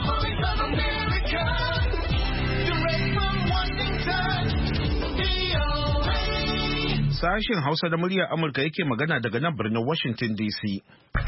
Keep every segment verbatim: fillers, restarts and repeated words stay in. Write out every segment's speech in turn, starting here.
Voice of America, direct from Washington, V O A. Sashen Hausa da muryar Amurka yake magana daga nan birnin Washington D C.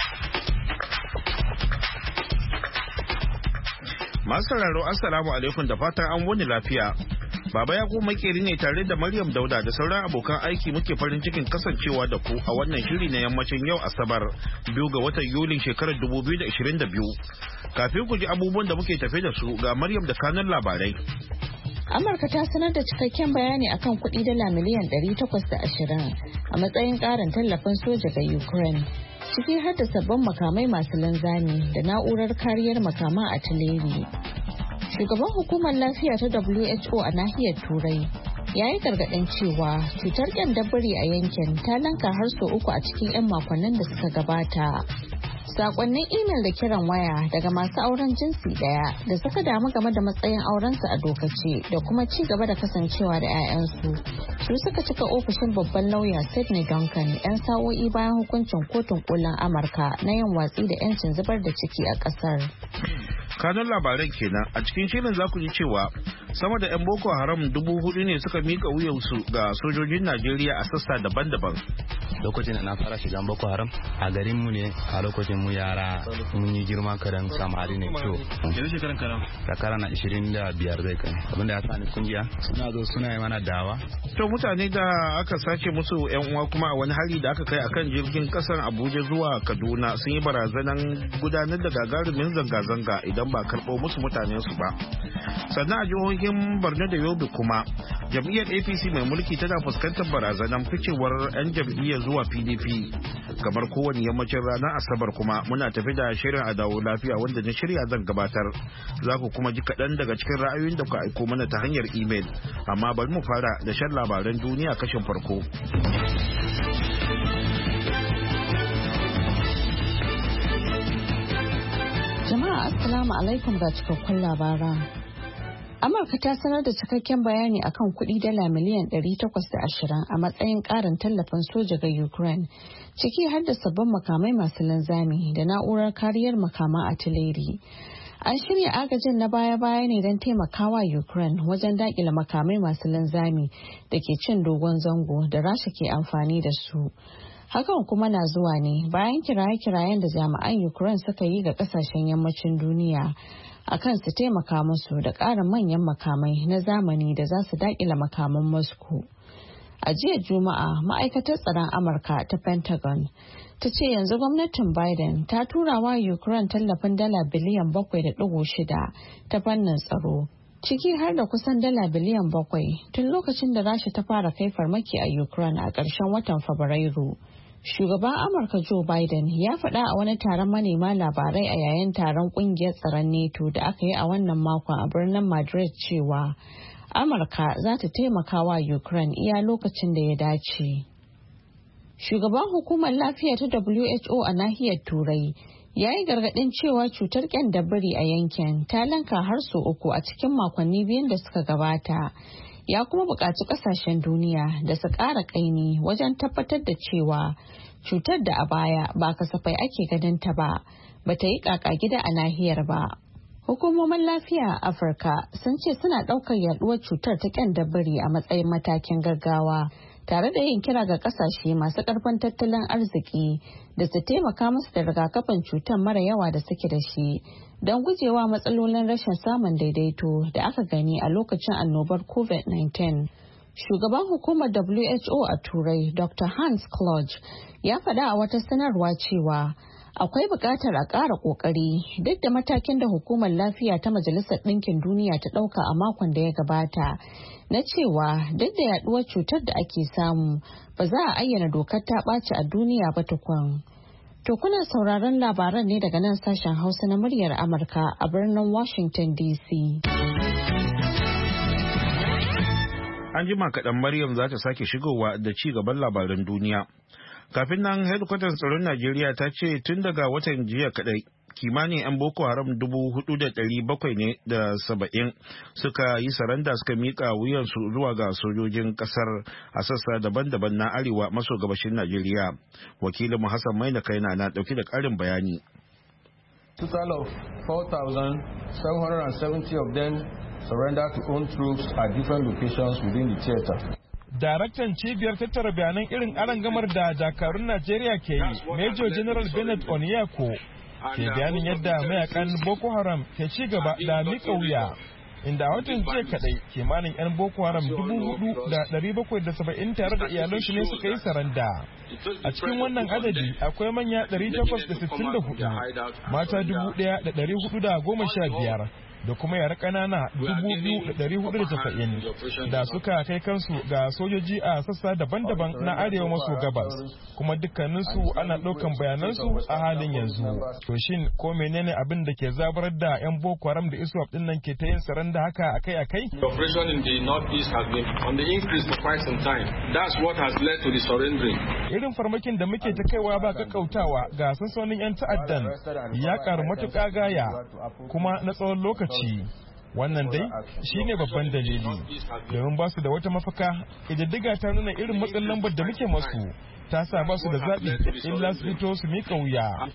Masu sauraro Assalamu alaikum da fatan an wani lafiya. Baba ya kuma makeri ne tare da Maryam Dauda da sauran abokan aiki muke farin cikin kasancewa da ku a wannan shiri na yammacin yau Asabar biyu ga watan Yulin shekarar dubu biyu da ashirin da biyu. Kafin ku ji abubuwan da muke tafe da su ga Maryam da kanun labarai. Amurka ta sanar da cikakken bayani akan kuɗi dala miliyan ɗari takwas da ashirin a matsayin ƙarin tallafin soja ga Ukraine, ciki har da sabbin makamai masu linzami da na'urar kariyar makaman artillery. Shugaban hukumar lafiya ta W H O a nahiyar Turai ya yi gargaɗin cewa cutar ƙyandabiri a yankin ta lanka har sau uku a cikin 'yan makonnin da suka gabata. Sakonnin imel da kiran waya daga masu auren jinsi daya da suka damu game da matsayin aurensu a dokace da kuma ci gaba da kasancewa da 'ya'yansu su suka cika ofishin babban lauya Sydney Duncan 'yan sa'o'i bayan hukuncin kotun kolin Amurka na yin watsi da 'yancin zubar da ciki a kasar. Kanun labaran kenan a cikin shirin za ku ji cewa sama da 'yan Boko Haram dubu hudu ne suka mika wuyansu ga sojojin Najeriya a sassa daban-daban. Lokacin da na fara shigan Boko Haram a garinmu ne, a lokacin mu yara mun yi girma kadan samari ne. To yanzu shekaran karam shekara na ishirin da biyar zai kai. Abinda ya sani kungiya suna zo suna yi mana dawa. To mutane da aka sace musu 'yan uwa kuma a wani hari da aka kai akan jirgin kasar Abuja zuwa Kaduna sun yi barazanan gudanar da gagarumin zanga-zanga idan ba karɓo musu mutanensu ba. Sannan a jihohin Borno da Yobe kuma jam'iyyar A P C mai mulki tana fuskantar barazanan ficewar 'yan jam'iyyar zuwa P D P. Kamar kowane yammacin ranar Asabar kuma muna tafi da shirin a dawo lafiya wanda na shirya zan gabatar. Za ku kuma ji kaɗan daga cikin ra'ayoyin da ku aiko mana ta hanyar imel. Amma bari mu fara da shan labaran duniya kashin farko. Jama'a Assalamu alaikum ga cikakkun labaran. Amurka ta sanar da cikakken bayani akan kuɗi dala miliyan ɗari takwas da ashirin a matsayin ƙarin tallafin soja ga Ukraine, ciki har da sabbin makamai masu linzami da na'urar kariyar makaman artillery. An shirya agajin na baya-baya ne don taimakawa Ukraine wajen daƙile makamai masu linzami da ke cin dogon zango da Rasha ke amfani da su. Hakan kuma na zuwa ne bayan kiraye-kirayen da jami'an Ukraine suka yi ga kasashen yammacin duniya akan su taimaka musu da ƙarin manyan makamai na zamani da za su daƙila makaman Moscow. A jiya Juma'a, ma'aikatar tsaron Amurka ta Pentagon ta ce yanzu gwamnatin Biden ta tura wa Ukraine tallafin dala biliyan bakwai da ɗigo shida ta fannin tsaro, ciki har da kusan dala biliyan bakwai tun lokacin da Rasha ta fara kai farmaki a Ukraine a ƙarshen watan Fabrairu. Shugaban Amurka Joe Biden ya faɗa a wani taron manema labarai a yayin taron ƙungiyar tsaron NATO da aka yi a wannan makon a birnin Madrid cewa Amurka za ta taimaka wa Ukraine iya lokacin da ya dace. Shugaban hukumar lafiya ta W H O a nahiyar Turai ya yi gargaɗin cewa cutar ƙyandabiri a yankin ta lanka har sau uku a cikin makonni biyun da suka gabata. Ya kuma buƙaci ƙasashen duniya da su ƙara ƙaimi wajen tabbatar da cewa cutar da a baya ba kasafai ake ganin ta ba, ba ta yi ƙaƙa gida a nahiyar ba. Hukumomin lafiya a Afirka sun ce suna ɗaukar yaɗuwar cutar ta ƙyandabiri a matsayin matakin gaggawa, tare da yin kira ga ƙasashe masu ƙarfin tattalin arziki da su taimaka musu da rigakafin cutar mara yawa da suke da shi, don gujewa matsalolin rashin samun daidaito da aka gani a lokacin annobar covid nineteen. Shugaban hukumar W H O a Turai, Doctor Hans Kluge, ya faɗa a wata sanarwa cewa akwai buƙatar a ƙara ƙoƙari duk da matakin da hukumar lafiya ta Majalisar Ɗinkin Duniya ta ɗauka a makon da ya gabata na cewa duk da yaɗuwar cutar da ake samu ba za a ayyana dokar ta ɓaci a duniya ba tukun. To kuna sauraron labaran ne daga nan sashen Hausa na muryar Amurka a birnin Washington D C. An jima kaɗan Maryam za ta sake shigowa da ci gaban labaran duniya. Kafin nan hedkwatar tsaron Najeriya ta ce tun daga watan jiya kaɗai kimanin 'yan Boko Haram dubu hudu da ɗari bakwai ne da saba'in suka yi saranda suka miƙa wuyansu zuwa ga sojojin ƙasar a sassa daban-daban na arewa maso gabashin Najeriya. Wakilin Hassan Maina Kaina na ɗauki da ƙarin bayani. Total of four thousand seven hundred seventy of them surrendered to own troops at different locations within the theater. Daraktan cibiyar tattara bayanan irin arangamar da dakarun Najeriya ke yi, Major General Bennett Onyeko, ke bayanin yadda mayakan Boko Haram ke ci gaba da miƙa wuya, inda watan jiya kadai kimanin 'yan Boko Haram dubu hudu da ɗari bakwai da saba'in tare da iyalansu ne suka yi saranda. A cikin wannan adadi akwai manya ɗari takwas da sittin da hudu, mata dubu ɗaya da ɗari hudu da goma sha biyar. Da kuma yara ƙanana dubu biyu da ɗari hudu da casa'in da suka kai kansu ga sojoji a sassa daban-daban na arewa maso gabas, kuma dukkaninsu ana ɗaukan bayanansu a halin yanzu. To shin ko menene abin da ke zabarar da 'yan Boko Haram da ISWAP ɗin nan ke ta yin saranda haka akai-akai? The operation in the northeast has been on the increase for quite some time. That's what has led to the surrendering. Irin farmakin da muke ta kaiwa ba kakkautawa ga sansanin 'yan ta'addan ya karu matuƙa gaya kuma na tsawon lokaci. Wannan dai shi ne babban dalili, domin ba su da wata mafaka. Ƙididdiga ta nuna irin matsin lambar da muke masu ta sa ba su da zaɓi illa su fito su miƙa wuya.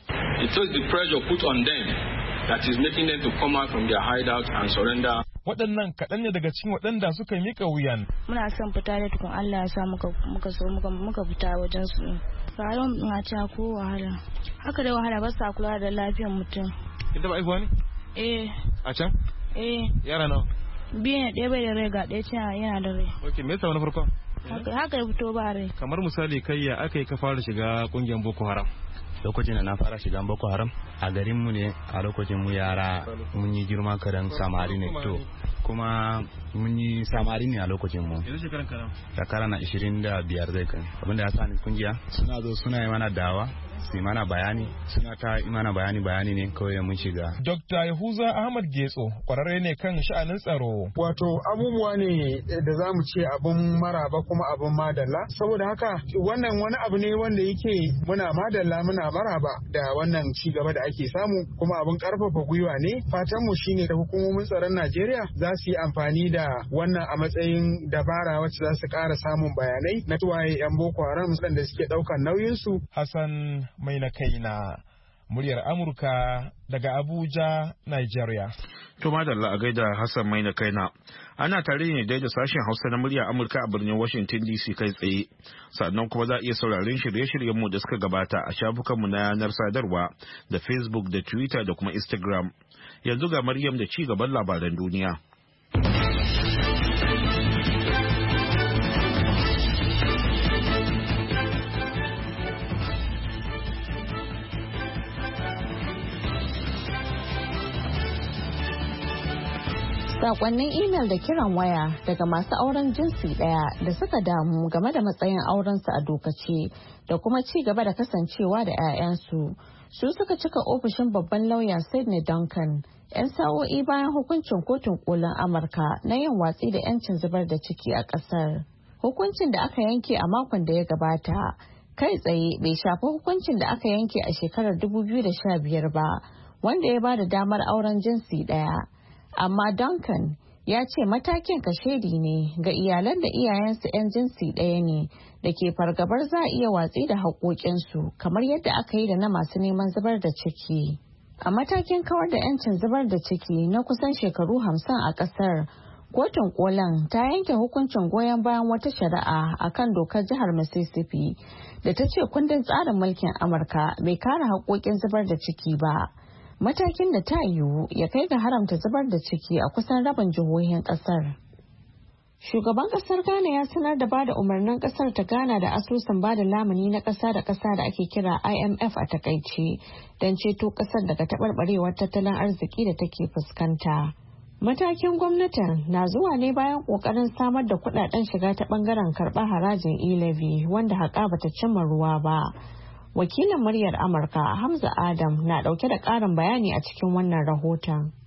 Waɗannan kaɗan ne daga cikin waɗanda suka miƙa wuyan. Muna son fita da tukun Allah ya sa muka muka so muka muka fita wajen su. Rayuwar na ta ko wahala. Haka da wahala ba sa kula da lafiyar mutum. Kin taɓa aihuwa ne? Eh. A can? Eh. Yara nawa? Biyu ne, ɗaya bai da rai ga ɗaya cewa yana da rai. Ok, me yasa wani farko? Haka ya fito ba rai. Kamar misali kai ya aka yi ka fara shiga ƙungiyar Boko Haram? Lokacin da na fara shiga Boko Haram a garin mu ne, a lokacin mu yara mun yi girma kadan samari ne to kuma mun yi samari ne a lokacin mu. Yanzu shekaran kana? Shekara na ishirin da biyar zai kai. Abinda ya sa ni kungiya suna zo suna yi mana dawa, su mana bayani, suna ta yi mana bayani bayani ne kawai mun shiga. Dokta Yahuza Ahmad Getso kwararre ne kan sha'anin tsaro. Wato abubuwa ne da za mu ce abin maraba kuma abin madalla, saboda haka wannan wani abu ne wanda yake muna madalla muna maraba da wannan ci gaba da ake samu, kuma abin karfafa gwiwa ne. Fatan mu shine da hukumomin tsaron Najeriya za su yi amfani da wannan a matsayin dabara wacce za su ƙara samun bayanai na tuwaye 'yan Boko Haram da suke ɗaukar nauyinsu. Hassan mai na kaina, muryar Amurka daga Abuja, Nigeria. To madalla a gaida Hassan mai na kaina. Ana tare ne da sashen Hausa na muryar Amurka a birnin Washington D C kai tsaye. Sannan kuma za a iya sauraron shirye-shiryen mu da suka gabata a shafukanmu na yanar sadarwa da Facebook da Twitter da kuma Instagram. Yanzu ga Maryam da ci gaban labaran duniya. Sakonnin imel da kiran waya daga masu auren jinsi daya da suka damu game da matsayin aurensu a dokace da kuma ci gaba da kasancewa da 'ya'yansu su suka cika ofishin babban lauya Sydney Duncan 'yan sa'o'i bayan hukuncin kotun kolin Amurka na yin watsi da 'yancin zubar da ciki a kasar. Hukuncin da aka yanke a makon da ya gabata kai tsaye bai shafi hukuncin da aka yanke a shekarar dubu biyu da sha biyar ba, wanda ya ba da damar auren jinsi daya. Amma Duncan ya ce matakin kashedi ne ga iyalan da iyayensu 'yan jinsi ɗaya ne da ke fargabar za a iya watsi da haƙoƙinsu kamar yadda aka yi da na masu neman zubar da ciki. A matakin kawar da 'yancin zubar da ciki na kusan shekaru hamsin a ƙasar, kotun kolin ta yanke hukuncin goyon bayan wata shari'a a kan dokar jihar Mississippi da ta ce kundin tsarin mulkin Amurka bai kare haƙoƙin zubar da ciki ba. Matakin da ta yiwu ya kai ga haramta zubar da ciki a kusan rabin jihohin kasar. Shugaban kasar Ghana ya sanar da bada umarnin kasar ta Ghana da asusun bada lamuni na kasa da kasa da ake kira I M F a takaice don ceto kasar daga taɓarɓarewar tattalin arziki da take fuskanta. Matakin gwamnatin na zuwa ne bayan kokarin samar da kudaden shiga ta bangaren karɓar harajin e-levy wanda haƙa bata cimma ruwa ba. Wakilin muryar Amurka Hamza Adam na dauke da karin bayani a cikin wannan rahoton.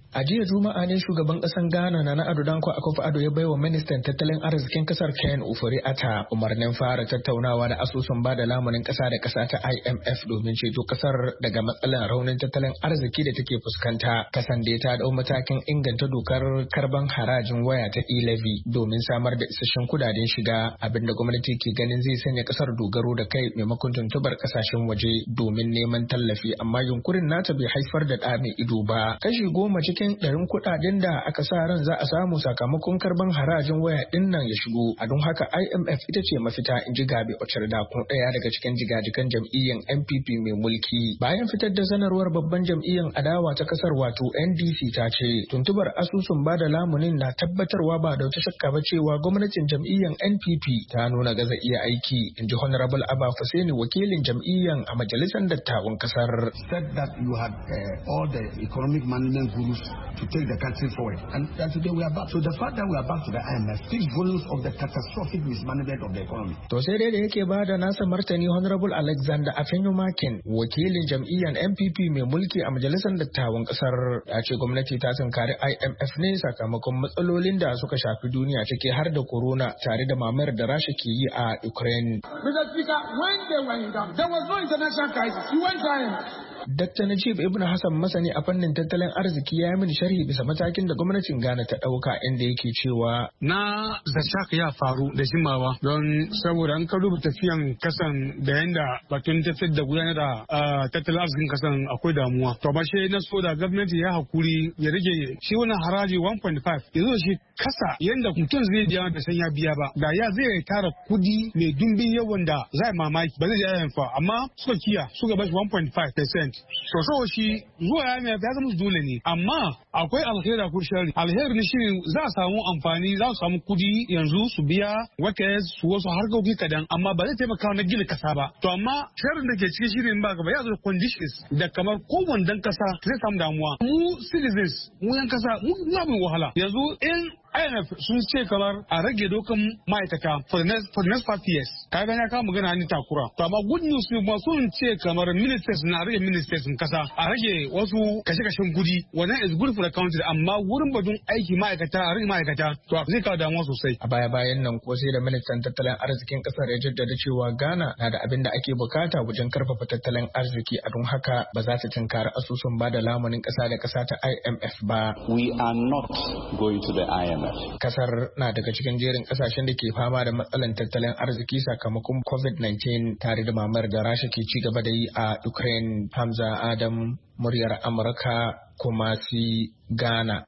A jiya Juma'a ne shugaban ƙasar Ghana Nana Addo Dankwa Akufo-Addo ya baiwa ministan tattalin arzikin ƙasar Ken Ofori-Atta umarnin fara tattaunawa da asusun bada lamunin ƙasa da ƙasa ta I M F domin ceto ƙasar daga matsalar raunin tattalin arziki da take fuskanta. Kasan da ta dau matakin inganta dokar karban harajin waya ta e-levy domin samar da isasshen kudaden shiga, abinda gwamnati ke ganin zai sanya ƙasar dogaro da kai maimakon tuntubar ƙasashen waje domin neman tallafi, amma yunkurin nata bai haifar da ɗa mai ido ba. Kashi goma cikin ɗarin kuɗaɗen da aka sa ran za a samu sakamakon karban harajin waya ɗin nan ya shigo, a don haka I M F ita ce mafita, in ji Gabe Ocerda, kun ɗaya daga cikin jigajigan jam'iyyar N P P mai mulki. Bayan fitar da sanarwar babban jam'iyyar adawa ta kasar wato N D C ta ce tuntubar asusun bada lamunin na tabbatarwa ba da wata shakka ba cewa gwamnatin jam'iyyar N P P ta nuna gaza iya aiki, in ji Honorable Abba Fuseni, wakilin jam'iyyar a majalisar dattawan kasar. Said that you had uh, all the economic management gurus to take the country forward. And, and today we are back. So the fact that we are back to the I M F speaks volumes of the catastrophic mismanagement of the economy. To sai dai da yake ba da nasa martani, Honorable Alexander Afenyomakin, wakilin jam'iyyar N P P mai mulki a majalisar dattawan kasar, ya ce gwamnati ta tunkari I M F ne sakamakon matsalolin da suka shafi duniya, ciki har da corona tare da mamayar da Rasha ke yi a Ukraine. Mister Speaker, when they were in Ghana, there was no international crisis. You went to I M F. Dakta Najib Ibn Hassan, masani a fannin tattalin arziki, ya yi mini sharhi bisa matakin da gwamnatin Ghana ta ɗauka, inda yake cewa na zashaka ya faru da jimawa, don saboda an ka duba tafiyan kasan da yanda batun tafiyar da gudanar da tattalin arzikin kasan akwai damuwa. To ba shi na so da gwamnati ya hakuri ya rage shi wannan haraji one point five ya zo shi kasa yanda mutum zai biya da san ya biya ba, da ya zai tara kudi mai dumbin yawan da zai mamaki ba zai ya fa, amma suka kiya suka bashi one point five percent. So so shi zuwa ya mai ya zama dole ne, amma akwai alheri a kurshari. Alheri ne shi za a samu amfani, za su samu kudi yanzu su biya wata su wasu harkoki kadan, amma ba zai taimaka na gina kasa ba. To amma shirin da ke cikin shirin ba gaba ya zo conditions da kamar kowanne dan kasa zai samu damuwa. Mu citizens, mu yan kasa, mu za mu wahala. Yanzu in I M F sun ce kamar a rage dokan ma'aikata for the next for the next five years. Ka ga ya kawo magana ni takura. To amma good news ne ba sun ce kamar ministers na rage ministers in kasa a rage wasu kashe-kashen gudi. Wannan is good for the country, amma wurin badun aiki ma'aikata a rage ma'aikata to zai kawo damuwa sosai. A baya-bayan nan ko sai da ministan tattalin arzikin kasar ya jaddada cewa Ghana na da abin da ake bukata wajen karfafa tattalin arziki, a don haka ba za ta tunkari asusun bada lamunin kasa da kasa ta I M F ba. We are not going to the I M F. Kasar na daga cikin jerin kasashen da ke fama da matsalan tattalin arziki sakamakon covid nineteen tare da mamayar da Rasha ke ci gaba da yi a Ukraine. Hamza Adam, muryar Amurka, Kumasi, Ghana.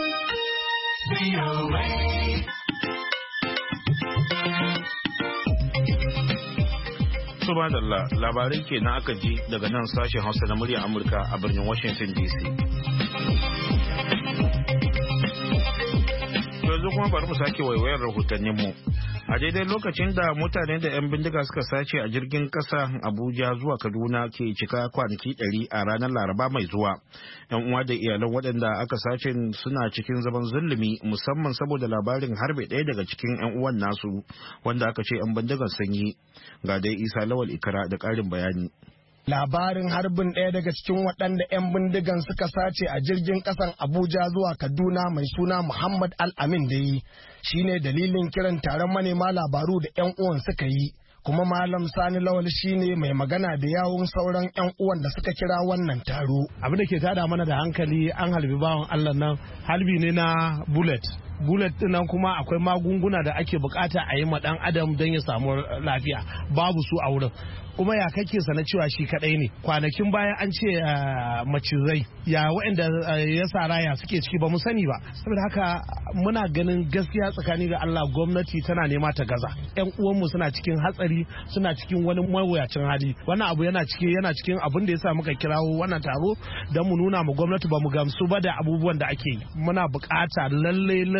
Subhanallah, labarai kenan aka ji daga nan sashen Hausa na muryar Amurka a birnin Washington D C. Yanzu kuma bari mu sake waiwayar rahotanninmu. A daidai lokacin da mutane da 'yan bindiga suka sace a jirgin kasa Abuja zuwa Kaduna ke cika kwanaki ɗari a ranar Laraba mai zuwa. 'Yan uwa da iyalan waɗanda aka sace suna cikin zaman zulumi, musamman saboda labarin harbe ɗaya daga cikin 'yan uwan nasu wanda aka ce 'yan bindigan sun yi. Ga dai Isa Lawal Ikra da ƙarin bayani. Labarin harbin ɗaya daga cikin waɗanda 'yan bindigan suka sace a jirgin ƙasan Abuja zuwa Kaduna mai suna Muhammad Al-Amin da yi shine dalilin kiran taron manema labaru da 'yan uwan suka yi. Kuma Malam Sani Lawal shine mai magana da yawun sauran 'yan uwan da suka kira wannan taro. Abin da ke tada mana da hankali, an halbi bawan Allah nan, halbi ne na bullet. bullet nan kuma akwai magunguna da ake bukata a yi ma dan adam don ya samu lafiya, babu su a wurin. Kuma ya kake sana cewa shi kadai ne? Kwanakin baya an ce macizai ya waɗanda ya sa raya suke ciki ba mu sani ba. Saboda haka muna ganin gaskiya tsakani ga Allah gwamnati tana nema ta gaza. Yan uwanmu suna cikin hatsari, suna cikin wani mawuyacin hali. Wannan abu yana cikin yana cikin abin da yasa muka kirawo wannan taro don mu nuna mu gwamnati ba mu gamsu ba da abubuwan da ake yi. Muna bukata lalle lalle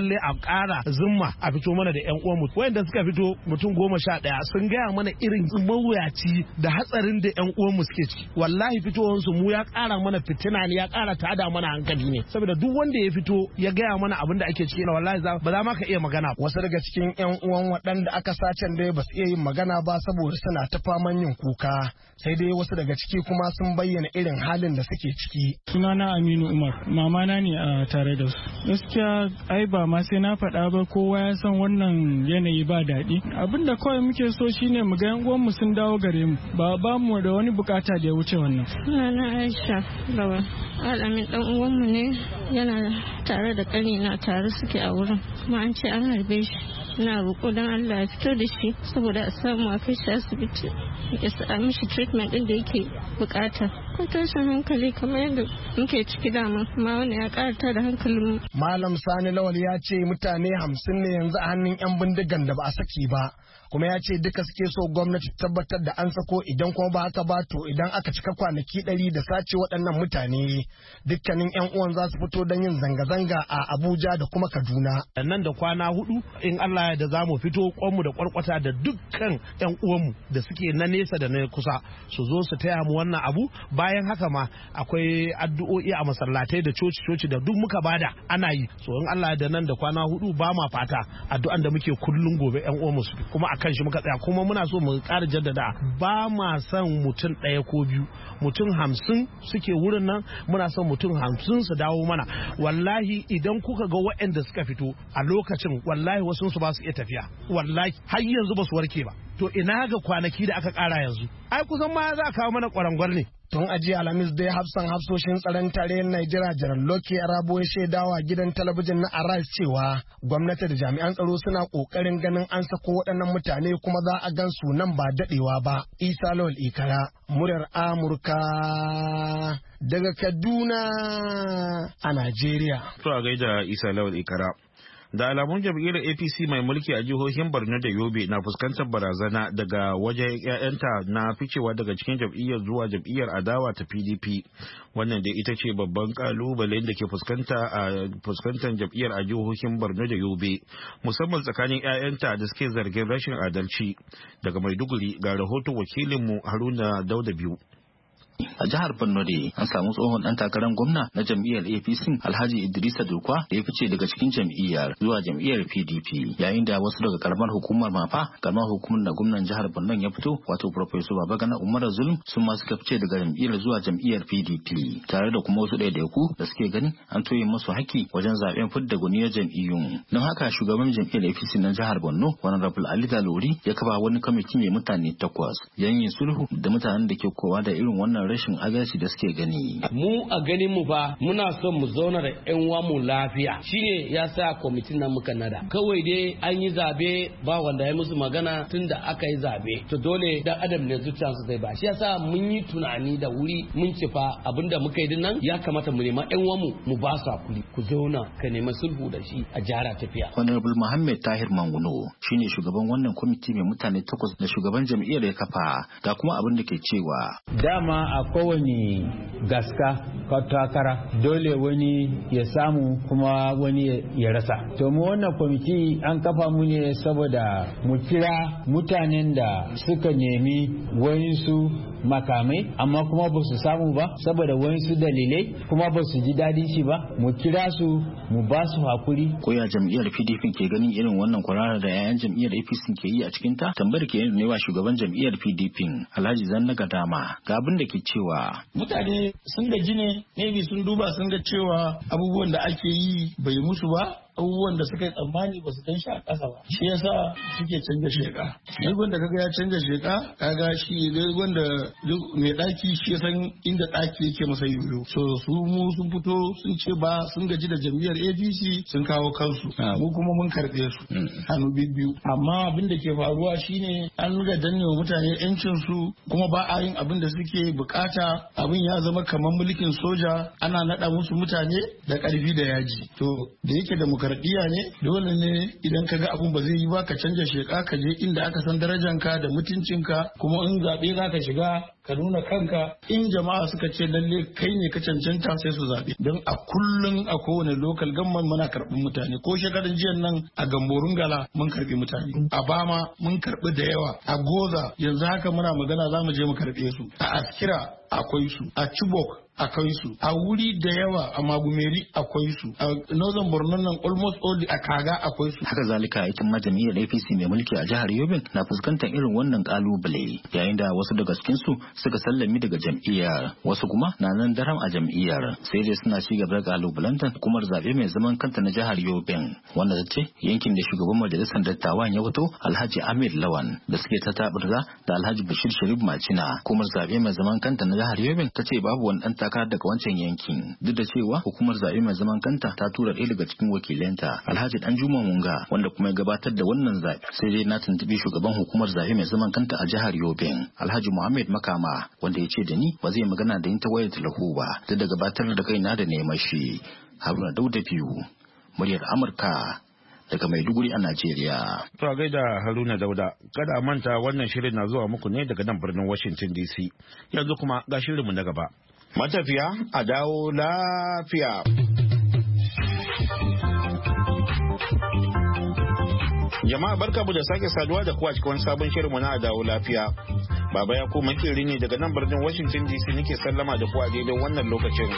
lalle a ƙara zumma a fito mana da yan uwanmu wayanda suka fito mutum goma sha ɗaya sun gaya mana irin mawuyaci da hatsarin da yan uwanmu suke ci wallahi fitowansu mu ya ƙara mana fitina ne ya ƙara tada mana hankali ne saboda duk wanda ya fito ya gaya mana abin da ake ciki wallahi ba za ma ka iya magana. Wasu daga cikin yan uwan waɗanda aka sacen dai ba su iya yin magana ba saboda suna ta faman yin kuka sai dai wasu daga ciki kuma sun bayyana irin halin da suke ciki. Sunana Aminu Umar, mama na ne a tare da su. Gaskiya ai ba ma sai na faɗa ba kowa ya san wannan yanayi ba daɗi. Abin da kawai muke so shine mu ga yan uwan mu sun dawo gare mu. Ba ba mu da wani bukata da ya wuce wannan. Sunana Aisha Lawa. Al'amin dan uwan mu ne yana tare da ƙanina tare suke a wurin. Kuma an ce an harbe shi. Ina roƙo don Allah ya fito da shi saboda a samu a kai shi asibiti ya sa mishi treatment din da yake bukata. Ko tashin hankali kamar yadda muke ciki dama kuma wani ya karata da hankalin. Malam Sani Lawal ya ce mutane hamsin ne yanzu a hannun yan bindigan da ba a saki ba. Kuma ya ce duka suke so gwamnati tabbatar da an sako idan kuma ba haka ba to idan aka cika kwanaki ɗari da sace waɗannan mutane dukkanin yan uwan za su fito don yin zanga-zanga a Abuja da kuma Kaduna. Nan da kwana hudu in Allah ya da za mu fito kwanmu da kwarkwata da dukkan yan uwanmu da suke na nesa da na kusa su zo su taya mu wannan abu. Bayan haka ma akwai addu'o'i a masallatai da coci-coci da duk muka bada ana yi. So in Allah ya da nan da kwana hudu ba ma fata addu'an da muke kullum gobe yan uwanmu su kuma kan shi muka tsaya kuma muna so mu ƙara jaddada ba ma son mutum ɗaya ko biyu mutum hamsin suke wurin nan muna son mutum hamsin su dawo mana wallahi idan kuka ga waɗanda suka fito a lokacin wallahi wasu su ba su iya tafiya wallahi har yanzu ba su warke ba to ina ga kwanaki da aka ƙara yanzu ai kusan ma za a kawo mana ƙwarangwar ne. Tun ajiye Alhamis dai hafsan hafsoshin tsaron tarayyar Najeriya Janar Loke Arabo ya shaidawa gidan talabijin na Arise cewa gwamnati da jami'an tsaro suna kokarin ganin an sako waɗannan mutane kuma za a gan su nan ba daɗewa ba. Isa Lawal Ikara, muryar Amurka daga Kaduna a Najeriya. To a gaida Isa Lawal Ikara. Da alamun jam'iyyar A P C mai mulki a jihohin Borno da Yobe na fuskantar barazana daga wajen 'ya'yanta na ficewa daga cikin jam'iyyar zuwa jam'iyyar adawa ta P D P. Wannan da ita ce babban kalubalen da ke fuskanta a fuskantar jam'iyyar a jihohin Borno da Yobe, musamman tsakanin 'ya'yanta da suke zargin rashin adalci. Daga Maiduguri ga rahoton wakilinmu Haruna Dauda biyu. A jihar Borno dai an samu tsohon dan takarar gwamna na jam'iyyar A P C Alhaji Idrisa Durkwa da ya fice daga cikin jam'iyyar zuwa jam'iyyar P D P, yayin da wasu daga karamar hukumar Mafa, karamar hukumar da gwamnan jihar Borno ya fito wato Professor Babagana Umar Zulum sun ma suka fice daga jam'iyyar zuwa jam'iyyar P D P, tare da kuma wasu ɗaiɗaiku da suke ganin an toye musu haƙƙi wajen zaben fidda guniyar jam'iyyun. Don haka shugaban jam'iyyar A P C na jihar Borno Honorable Ali Dalori ya kafa wani kwamiti mai mutane takwas yan yin sulhu da mutanen da ke kowa da irin wannan rashin adalci da suke gani. Mu a ganin mu fa muna son mu zauna da ƴan uwa mu lafiya. Shine ya sa kwamitin nan muka nada. Kawai dai an yi zabe ba wanda ya musu magana tun da aka yi zabe. To dole dan adam ne zuciyarsa zai ba. Shi yasa mun yi tunani da wuri mun ce fa abinda muka yi din nan ya kamata mu nema ƴan uwa mu mu ba su hakuri. Ku zauna ka nema sulhu da shi a jara tafiya. Honorable Muhammad Tahir Manguno shine shugaban wannan kwamiti mai mutane takwas da shugaban jam'iyyar ya kafa. Ga kuma abin da ke cewa dama a kowane gaska ko takara dole wani ya samu kuma wani ya rasa. To mu wannan kwamiti an kafa mu ne saboda mu kira mutanen da suka nemi wayansu makamai amma kuma ba su samu ba saboda wayansu dalilai kuma ba su ji daɗin shi ba, mu kira su mu ba su hakuri. Koya jam'iyyar P D P ke ganin irin wannan kwarara da 'ya'yan jam'iyyar A P C ke yi a cikin ta? Tambayar ke ne wa shugaban jam'iyyar P D P Alhaji Zannaga Dama ga abin da ke cewa mutane sun gaji ne, maybe sun duba sun ga cewa abubuwan da ake yi bai musu ba, abubuwan da suka yi tsammani ba su gan shi a ƙasa ba, shi yasa suke canja sheka. Duk wanda kaga ya canja sheka kaga shi duk wanda mai ɗaki shi san inda ɗaki yake masa yoyo. So su mu sun fito sun ce ba sun gaji da jam'iyyar A P C sun kawo kansu, mu kuma mun karɓe su hannu biyu. Amma abin da ke faruwa shine an ga danne wa mutane yancin su kuma ba a yin abin da suke bukata. Abin ya zama kamar mulkin soja, ana naɗa musu mutane da ƙarfi da yaji. To da yake demokradiyya demokaradiyya ne dole ne idan ka ga abun ba zai yi ba ka canja sheka ka je inda aka san darajanka da mutuncinka, kuma in zaɓe za ka shiga ka nuna kanka. In jama'a suka ce lalle kai ne ka cancanta sai su zaɓe. Don a kullum a kowane lokal gamman muna karɓi mutane. Ko shekarun jiya nan a Gamborun Gala mun karɓi mutane. A Bama mun karɓi da yawa. A Goza yanzu haka muna magana za mu je mu karɓe su. A Askira akwai su. A Chibok akwai su. A wuri da yawa a Magumeri akwai su. A Northern Borno nan almost all a Kaga akwai su. Haka zalika ita ma jam'iyyar A P C mai mulki a jihar Yobe na fuskantar irin wannan kalubale, yayin da wasu daga cikin su suka sallami daga jam'iyyar, wasu kuma na nan daram a jam'iyyar, sai dai suna ci gaba da kalubalantar hukumar zabe mai zaman kanta na jihar Yobe, wanda ta ce yankin da shugaban majalisar dattawan ya fito Alhaji Ahmed Lawan da suke ta taburza da Alhaji Bashir Sharif Macina. Hukumar zabe mai zaman kanta na jihar Yobe ta ce babu wani dan takara daga wancan yankin, duk da cewa hukumar zabe mai zaman kanta ta tura ɗaya daga cikin wakilanta Alhaji Danjuma Munga, wanda kuma ya gabatar da wannan zabe. Sai dai na tuntubi shugaban hukumar zabe mai zaman kanta a jihar Yobe Alhaji Muhammad Makama, wanda ya ce da ni ba zai magana da yin ta wayar talahu ba, duk da gabatar da kaina da neman shi. Haruna Dauda biyu, muryar Amurka daga Maiduguri a Najeriya. To a gaida Haruna Dauda, kada a manta wannan shirin na zuwa muku ne daga nan birnin Washington D C. Yanzu kuma ga shirinmu na gaba. Matafiya a dawo lafiya. Jama'a barkamu da sake saduwa da kuwa cikin sabon shirinmu na dawo lafiya. Baba ya ko makeri ne daga nan birnin Washington D C nake sallama da ku a daidai wannan lokacin.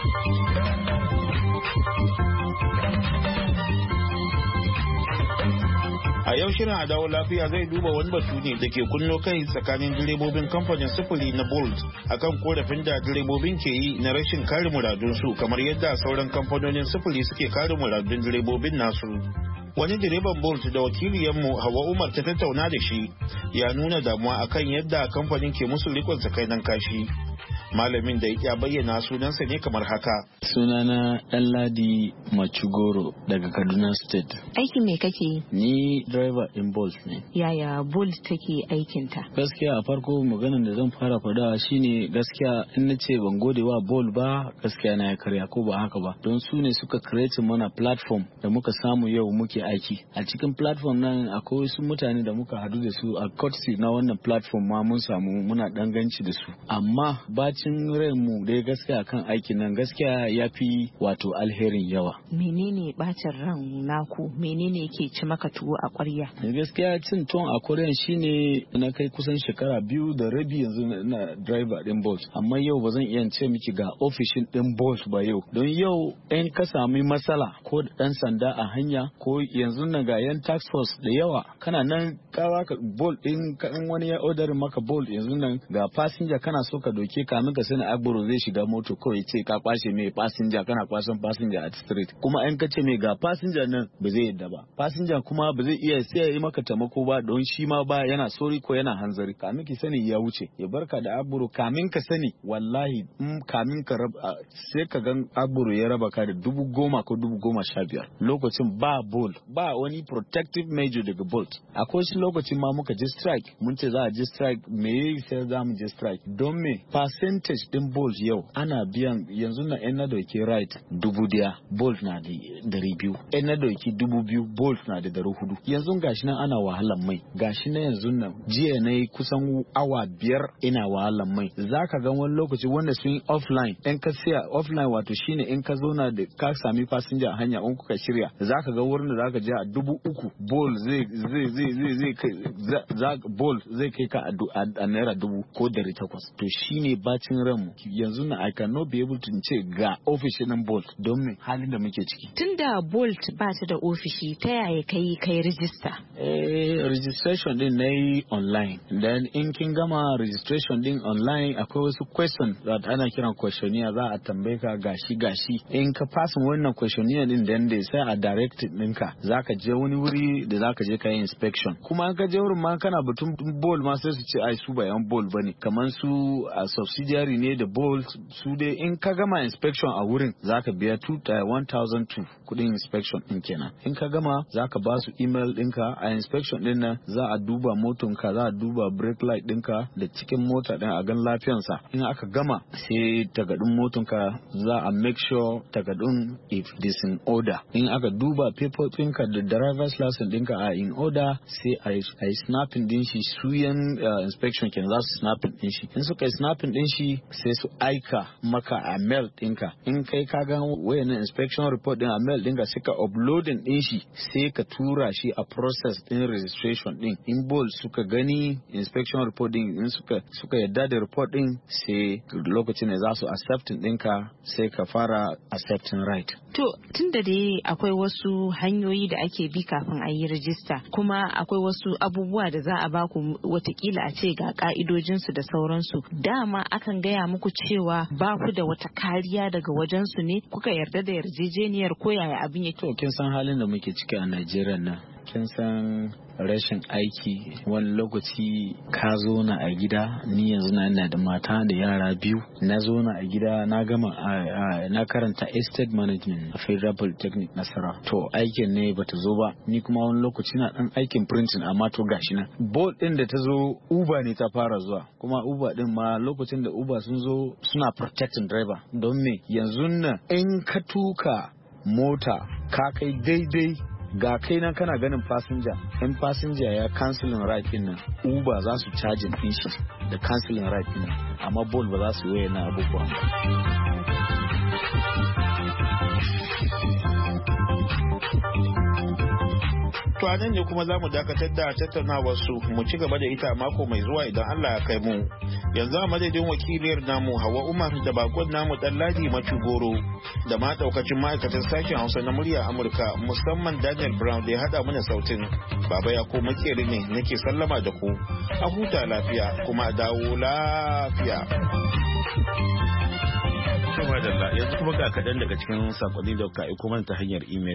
A yau shirin a dawo lafiya zai duba wani batu ne da ke kunno kai tsakanin direbobin kamfanin sufuri na Bolt akan korafin da direbobin ke yi na rashin kare muradunsu kamar yadda sauran kamfanonin sufuri suke kare muradun direbobin nasu. Wani direban Bolt da wakiliyanmu Hawa Umar ta tattauna da shi ya nuna damuwa akan yadda kamfanin ke musu rikon sakainan kashi. Malamin da ya bayyana sunansa ne kamar haka. Sunana Ɗanladi Machugoro daga Kaduna State. Aikin me kake yi? Ni driver in Bolt ne. Yaya Bolt take aikinta? Gaskiya a farko maganar da zan fara fadawa shine gaskiya in na ce ban gode wa Bolt ba gaskiya na ya karya ko ba haka ba. Don su ne suka create mana platform da muka samu yau muke aiki. A cikin platform nan akwai wasu mutane da muka hadu da su a courtesy na wannan platform ma mun samu muna danganci da su. Amma ba cin mu dai gaskiya kan aikin nan gaskiya ya fi wato alherin yawa. Menene bacin ran naku? Menene ke ci maka tuwo a ƙwarya? Gaskiya cin tuwon a ƙwaryan shine na kai kusan shekara biyu da rabi yanzu na driver din Bolt. Amma yau ba zan iya ce miki ga ofishin din Bolt ba yau. Don yau in ka sami matsala ko dan sanda a hanya ko yanzu na ga yan tax force da yawa kana nan kawa ka Bolt din kan wani ya order maka Bolt yanzu nan ga passenger kana so ka doke ka ka sani agboro zai shiga moto kawai ce ka kwashe mai passenger kana kwasan passenger at street kuma in ka ce mai ga passenger nan ba zai yadda ba passenger kuma ba zai iya sai ya yi maka taimako ba don shi ma ba yana sori ko yana hanzari kamin ki sani ya wuce ya barka da agboro kamin ka sani wallahi in kamin ka raba sai ka gan agboro ya raba ka da dubu goma ko dubu goma sha biyar lokacin ba Bolt ba wani protective measure daga Bolt akwai shi lokacin ma muka je strike mun ce za a je strike me sai za mu je strike don me percentage din Bolt yau ana biyan yanzu na yan na dauki right dubu daya Bolt na da dari biyu yan na dauki dubu biyu Bolt na da dari hudu yanzu gashi nan ana wahalan mai gashi na yanzu nan jiya na yi kusan awa biyar ina wahalan mai zaka ga wani lokaci wanda sun yi offline in ka siya offline wato shine in ka zauna da ka sami passenger a hanya in kuka shirya zaka ga wurin da zaka je a dubu uku Bolt zai zai zai zai zai kai Bolt zai kai ka a naira dubu ko dari takwas to shine bacin ranmu yanzu na I cannot be able to ce ga ofishin Bolt don me halin da muke ciki. Tunda Bolt ba ta da ofishi ta yaya kai kai register? Eh registration din na yi online. Then in kin gama registration din online akwai wasu question that ana kiran questionnaire za a tambaye ka gashi gashi. In ka pass wannan questionnaire din then dai sai a direct ɗinka zaka je wani wuri da zaka je ka yi inspection. Kuma an ka je wurin ma kana batun Bolt ma sai su ce ai su ba yan Bolt bane kamar su a subsidiary judiciary ne da bolt su dai in ka gama inspection a wurin zaka biya one thousand two kudin inspection din kenan. In ka gama zaka ba su email ɗinka a inspection din nan za a duba motonka, za a duba brake light ɗinka da cikin mota ɗin a gan lafiyansa. In aka gama sai takardun motonka za a make sure takardun if it is in order. In aka duba paper ɗinka da driver's license ɗinka a in order sai a yi snapping din shi su yan uh, inspection kenan za su snapping din shi. In suka yi snapping din shi sai su aika maka a mail ɗinka. In kai ka ga wayannan inspection report din a mail ɗinka sai ka uploading din shi sai ka tura shi a process din registration din. In bol suka gani inspection report din in suka suka yadda da report din sai lokacin ne za su accepting ɗinka sai ka fara accepting right. To tun da dai akwai wasu hanyoyi da ake bi kafin a yi rajista kuma akwai wasu abubuwa da za a baku watakila a ce ga ka'idojinsu da sauransu, dama akan gaya muku cewa ba ku da wata kariya daga wajensu ne kuka yarda da yarjejeniyar ko yaya abin yake? To kin san halin da muke ciki a Najeriya nan, kin san rashin aiki, wani lokaci ka zo na a gida. Ni yanzu na ina da mata da yara biyu, na zo na a gida na gama na karanta estate management a Federal Polytechnic Nasarawa. To aikin ne bata zo ba, ni kuma wani lokaci na dan aikin printing amma to gashi na board din da ta zo Uber ne ta fara zuwa, kuma Uber din ma lokacin da Uber sun zo suna protecting driver. Don me yanzu nan in ka tuka mota ka kai daidai ga kai nan kana ganin fasinja, in fasinja ya cancelling right din nan Uber za su charging din shi da cancelling right din nan, amma Bolt ba za su waye na abubuwan ba. To a nan ne kuma za mu dakatar da tattaunawar su mu ci gaba da ita mako mai zuwa idan Allah ya kai mu. Yanzu a madadin wakiliyar namu Hawa Umar da bakon namu Ɗanladi Macugoro da ma daukacin ma'aikatan sashen Hausa na murya Amurka musamman Daniel Brown da ya hada mana sautin. Baba ya ko makeri ne nake sallama da ku. A huta lafiya kuma a dawo lafiya. Kuma da yanzu kuma ga kaɗan daga cikin sakonni da ka aiko mana ta hanyar email.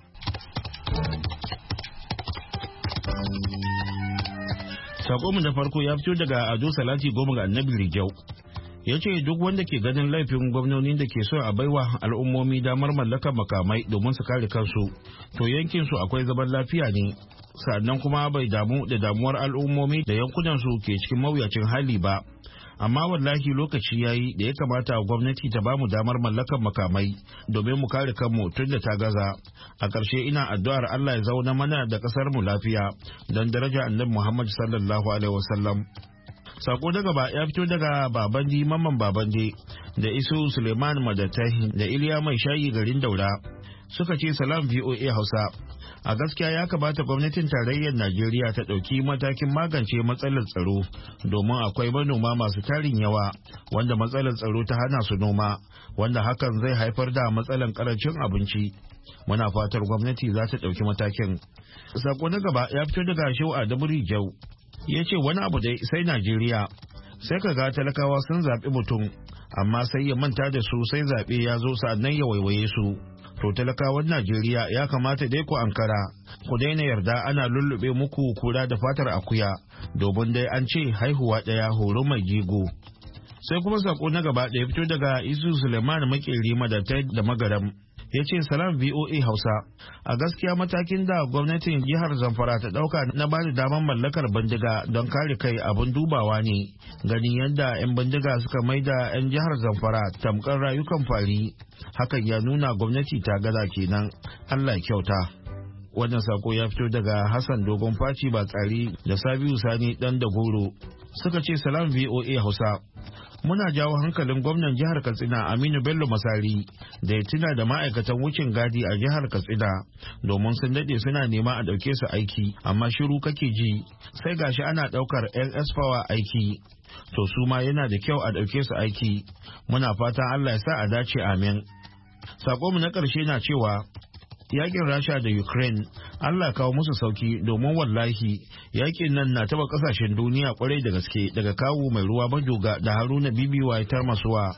Sakonmu na farko ya fito daga Ado Salati Goma ga Annabi Rijau. Ya ce duk wanda ke ganin laifin gwamnoni da ke so a baiwa al'ummomi damar mallakar makamai domin su kare kansu, to yankin su akwai zaman lafiya ne, sannan kuma bai damu da damuwar al'ummomi da yankunan su ke cikin mawuyacin hali ba. Amma wallahi lokaci yayi da ya kamata gwamnati ta bamu damar mallakar makamai domin mu kare kanmu tun da ta gaza. A ƙarshe ina addu'ar Allah ya zauna mana da ƙasar mu lafiya don daraja Annabi Muhammad sallallahu alaihi wasallam. Sako daga ba ya fito daga Babandi Mamman Babande da Isu Suleiman Madatai da Iliya Mai Shayi garin Daura. Suka ce salam V O A Hausa. A gaskiya ya kamata gwamnatin tarayyar Najeriya ta ɗauki matakin magance matsalar tsaro domin akwai manoma masu tarin yawa wanda matsalar tsaro ta hana su noma, wanda hakan zai haifar da matsalar karancin abinci. Muna fatar gwamnati za ta ɗauki matakin. Sako na gaba ya fito daga Shehu Adamu Rijau. Ya ce wani abu da sai Najeriya sai ka ga talakawa sun zaɓi mutum amma sai ya manta da su sai zaɓe ya zo sa'annan ya waiwaye su. To talakawan Najeriya ya kamata dai ku ankara, ku daina yarda ana lullube muku kura da fatar akuya, domin dai an ce haihuwa ɗaya horo mai jigo. Sai kuma sako na gaba da ya fito daga Isu Suleiman Makeri Madatai da Magaram. Ya ce salam V O A Hausa, a gaskiya matakin da gwamnatin jihar Zamfara ta ɗauka na ba da damar mallakar bindiga don kare kai abin dubawa ne, ganin yadda 'yan bindiga suka maida 'yan jihar Zamfara tamkar rayukan fari. Hakan ya nuna gwamnati ta gaza kenan. Allah kyauta. Wannan sako ya fito daga Hassan Dogon Faci Batsari da Sabiu Sani Dan Dagoro. Suka ce salam V O A Hausa. Muna jawo hankalin gwamnan jihar Katsina Aminu Bello Masari da ya tuna da ma'aikatan wucin gadi a jihar Katsina domin sun daɗe suna nema a ɗauke su aiki, amma shiru kake ji sai gashi ana ɗaukar N S Power aiki. To su ma yana da kyau a ɗauke su aiki. Muna fatan Allah ya sa a dace, amin. Sakonmu na ƙarshe na cewa yakin Rasha da Ukraine Allah kawo musu sauki, domin wallahi yakin nan na taba kasashen duniya kwarai da gaske. Daga kawu mai ruwa Bajoga da Haruna Bibi Waitar Masuwa.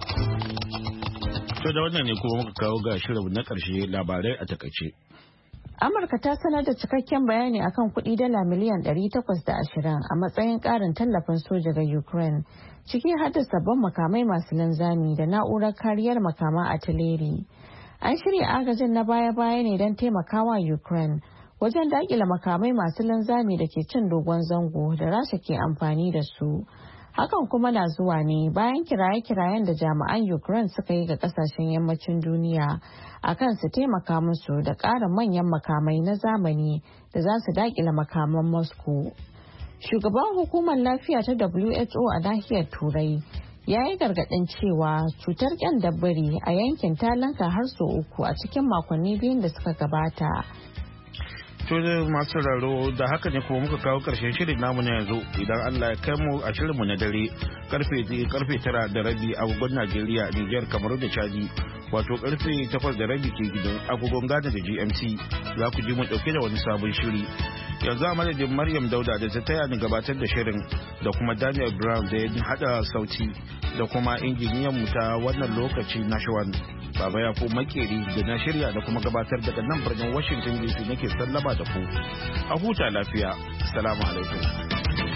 To da wannan ne kuma muka kawo ga shirin na ƙarshe, labarai a takaice. Amurka ta sanar da cikakken bayani akan kuɗi dala miliyan ɗari takwas da ashirin a matsayin ƙarin tallafin soja ga Ukraine, ciki har da sabbin makamai masu linzami da na'urar kariyar makaman atileri. An shirya agajin na baya-baya ne don taimakawa Ukraine wajen daƙile makamai masu linzami da ke cin dogon zango da Rasha ke amfani da su. Hakan kuma na zuwa ne bayan kiraye-kirayen da jami'an Ukraine suka yi ga kasashen yammacin duniya akan su taimaka musu da ƙarin manyan makamai na zamani da za su daƙile makaman Moscow. Shugaban hukumar lafiya ta W H O a nahiyar Turai ya yi gargaɗin cewa cutar ƙyandabbari a yankin ta lanka har sau uku a cikin makonni biyun da suka gabata. Tole masu raro da haka ne kuma muka kawo karshen shirin namu na yanzu, idan Allah ya kai mu a shirinmu na dare karfe karfe tara da rabi agogon Najeriya, Niger, Kamaru da Chadi, wato karfe takwas da rabi ke gidan agogon Ghana da G M T, za ku ji mu dauke da wani sabon shiri. Yanzu a madadin Maryam Dauda da ta taya ni gabatar da shirin da kuma Daniel Brown da ya hada sauti da kuma injiniyan mu ta wannan lokaci Nashwan Baba ya ku makeri da na shirya da kuma gabatar daga nan birnin Washington D C nake sallama da ku. A huta lafiya. Assalamu alaikum.